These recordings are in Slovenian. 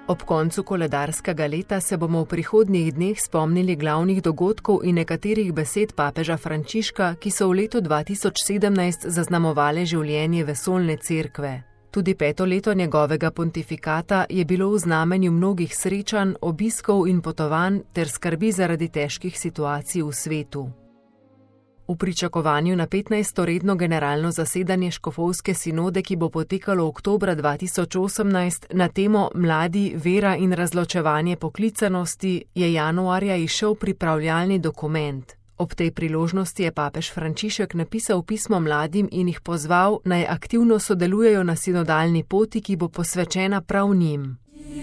Ob koncu koledarskega leta se bomo v prihodnjih dneh spomnili glavnih dogodkov in nekaterih besed papeža Frančiška, ki so v letu 2017 zaznamovale življenje vesoljne cerkve. Tudi 5. leto njegovega pontifikata je bilo v znamenju mnogih srečanj, obiskov in potovanj ter skrbi zaradi težkih situacij v svetu. V pričakovanju na 15. redno generalno zasedanje škofovske sinode, ki bo potekalo oktobra 2018 na temo Mladi, vera in razločevanje poklicanosti, je januarja izšel pripravljalni dokument. Ob tej priložnosti je papež Frančišek napisal pismo mladim in jih pozval, naj aktivno sodelujejo na sinodalni poti, ki bo posvečena prav njim.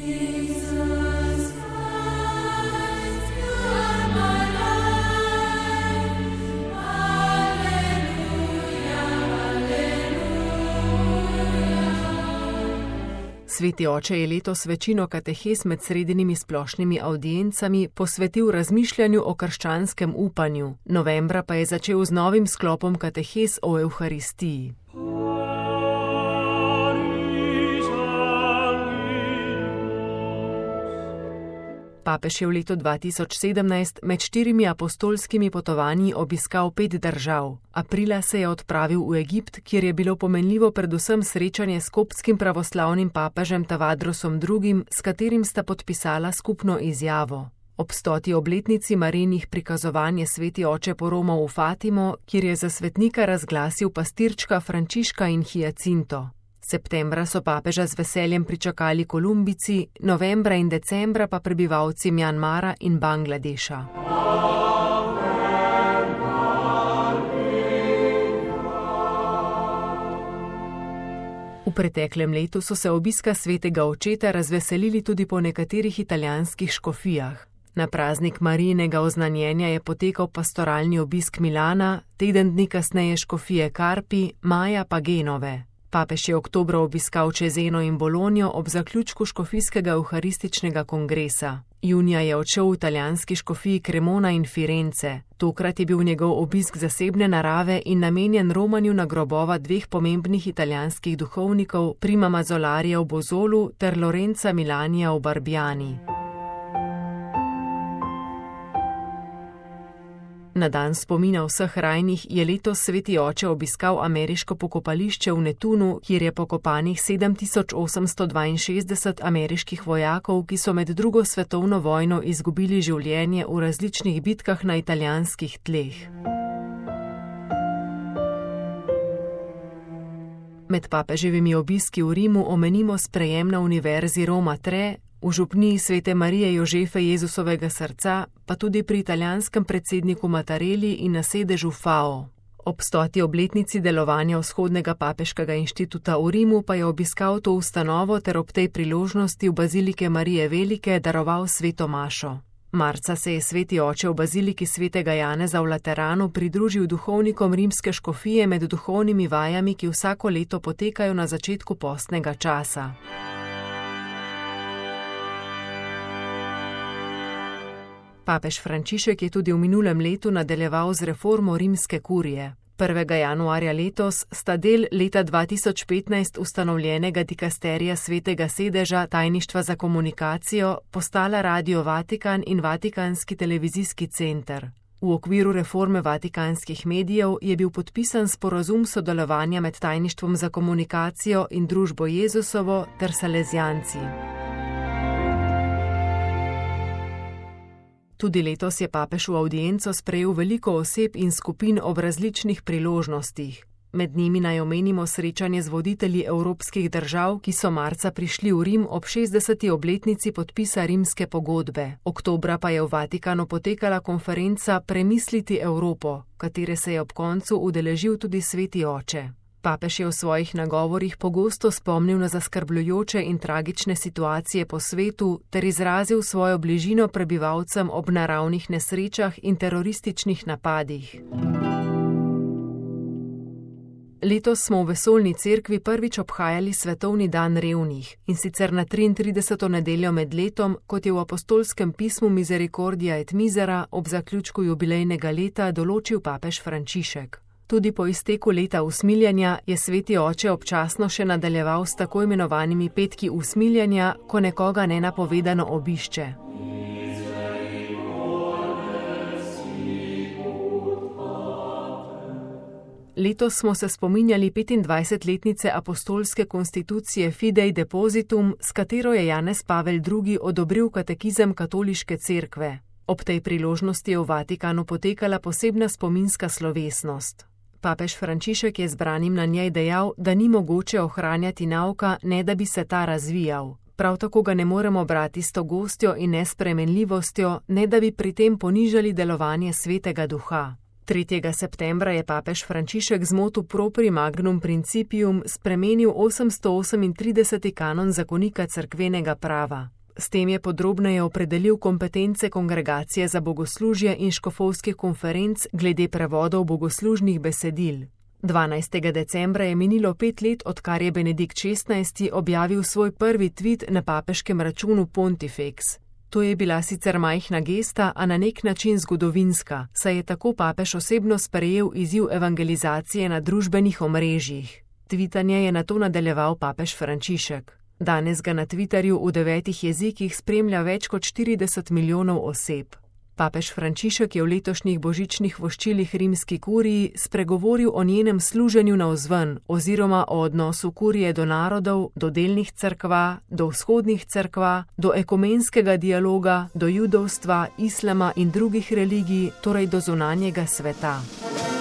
Sveti oče je letos večino katehes med sredinimi splošnimi avdiencami posvetil razmišljanju o krščanskem upanju, novembra pa je začel z novim sklopom katehes o Evharistiji. Papež je v letu 2017 med 4 apostolskimi potovanji obiskal 5 držav. Aprila se je odpravil v Egipt, kjer je bilo pomenljivo predvsem srečanje s koptskim pravoslavnim papežem Tavadrosom II., s katerim sta podpisala skupno izjavo. Ob 100. obletnici Marijinih prikazovanj je sveti oče poromal v Fatimo, kjer je za svetnika razglasil pastirčka Frančiška in Hiacinto. Septembra so papeža z veseljem pričakali Kolumbijci, novembra in decembra pa prebivalci Mjanmara in Bangladeša. V preteklem letu so se obiska svetega očeta razveselili tudi po nekaterih italijanskih škofijah. Na praznik Marijinega oznanjenja je potekal pastoralni obisk Milana, teden dni kasneje škofije Karpi, maja pa Genove. Papež je oktobra obiskal Ceseno in Bologno ob zaključku škofijskega evharističnega kongresa. Junija je odšel v italijanski škofiji Cremona in Firence. Tokrat je bil njegov obisk zasebne narave in namenjen romanju na grobova 2 pomembnih italijanskih duhovnikov, Prima Mazzolarija v Bozolu ter Lorenza Milanija v Barbiani. Na dan spomina vseh rajnih je letos sveti oče obiskal ameriško pokopališče v Netunu, kjer je pokopanih 7862 ameriških vojakov, ki so med 2. svetovno vojno izgubili življenje v različnih bitkah na italijanskih tleh. Med papeževimi obiski v Rimu omenimo sprejem na univerzi Roma III, v župniji svete Marije Jožefe Jezusovega srca, pa tudi pri italijanskem predsedniku Mattarelli in na sedežu FAO. Ob 100. obletnici delovanja Vzhodnega papeškega inštituta v Rimu pa je obiskal to ustanovo ter ob tej priložnosti v bazilike Marije Velike daroval sveto mašo. Marca se je sveti oče v baziliki svetega Janeza v Lateranu pridružil duhovnikom rimske škofije med duhovnimi vajami, ki vsako leto potekajo na začetku postnega časa. Papež Frančišek je tudi v minulem letu nadaljeval z reformo rimske kurije. 1. januarja letos sta del leta 2015 ustanovljenega dikasterija svetega sedeža Tajništva za komunikacijo postala Radio Vatikan in Vatikanski televizijski center. V okviru reforme vatikanskih medijev je bil podpisan sporazum sodelovanja med Tajništvom za komunikacijo in Družbo Jezusovo ter Salezijanci. Tudi letos je papež v avdienco sprejel veliko oseb in skupin ob različnih priložnostih. Med njimi naj omenimo srečanje z voditelji evropskih držav, ki so marca prišli v Rim ob 60. obletnici podpisa rimske pogodbe. Oktobra pa je v Vatikanu potekala konferenca Premisliti Evropo, katere se je ob koncu udeležil tudi sveti oče. Papež je v svojih nagovorih pogosto spomnil na zaskrbljujoče in tragične situacije po svetu ter izrazil svojo bližino prebivalcem ob naravnih nesrečah in terorističnih napadih. Letos smo v vesoljni cerkvi prvič obhajali svetovni dan revnih, in sicer na 33. nedeljo med letom, kot je v apostolskem pismu Misericordia et Misera ob zaključku jubilejnega leta določil papež Frančišek. Tudi po izteku leta usmiljenja je sveti oče občasno še nadaljeval s tako imenovanimi petki usmiljenja, ko nekoga nenapovedano obišče. Letos smo se spominjali 25-letnice apostolske konstitucije Fidei Depositum, s katero je Janez Pavel II. Odobril katekizem katoliške cerkve. Ob tej priložnosti je v Vatikanu potekala posebna spominska slovesnost. Papež Frančišek je zbranim na njej dejal, da ni mogoče ohranjati nauka, ne da bi se ta razvijal. Prav tako ga ne moremo brati s togostjo in nespremenljivostjo, ne da bi pri tem ponižali delovanje svetega duha. 3. septembra je papež Frančišek z motu propri magnum principium spremenil 838. kanon zakonika cerkvenega prava. S tem je podrobneje opredelil kompetence kongregacije za bogoslužje in škofovskih konferenc glede prevodov bogoslužnih besedil. 12. decembra je minilo 5 let, odkar je Benedikt XVI. Objavil svoj prvi tvit na papeškem računu Pontifex. To je bila sicer majhna gesta, a na nek način zgodovinska, saj je tako papež osebno sprejel izziv evangelizacije na družbenih omrežjih. Tvitanje je nato nadaljeval papež Frančišek. Danes ga na Twitterju v 9 jezikih spremlja več kot 40 milijonov oseb. Papež Frančišek je v letošnjih božičnih voščilih rimski kuriji spregovoril o njenem služenju navzven oziroma o odnosu kurije do narodov, do delnih cerkva, do vzhodnih cerkva, do ekumenskega dialoga, do judovstva, islama in drugih religij, torej do zunanjega sveta.